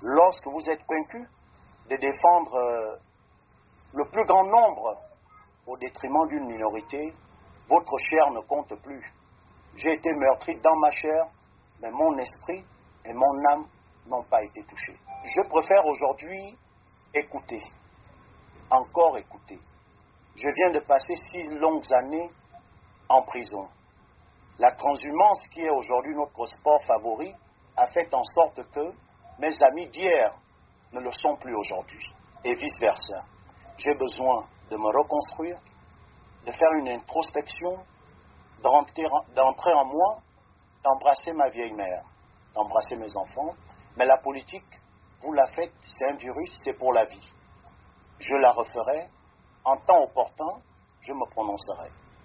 Lorsque vous êtes convaincu de défendre le plus grand nombre au détriment d'une minorité, votre chair ne compte plus. J'ai été meurtri dans ma chair, mais mon esprit et mon âme n'ont pas été touchés. Je préfère aujourd'hui écouter, encore écouter. Je viens de passer 6 longues années en prison. La transhumance, qui est aujourd'hui notre sport favori, a fait en sorte que mes amis d'hier ne le sont plus aujourd'hui, et vice-versa. J'ai besoin de me reconstruire, de faire une introspection, d'entrer en moi, d'embrasser ma vieille mère, d'embrasser mes enfants. Mais la politique, vous la faites, c'est un virus, c'est pour la vie. Je la referai, en temps opportun, je me prononcerai.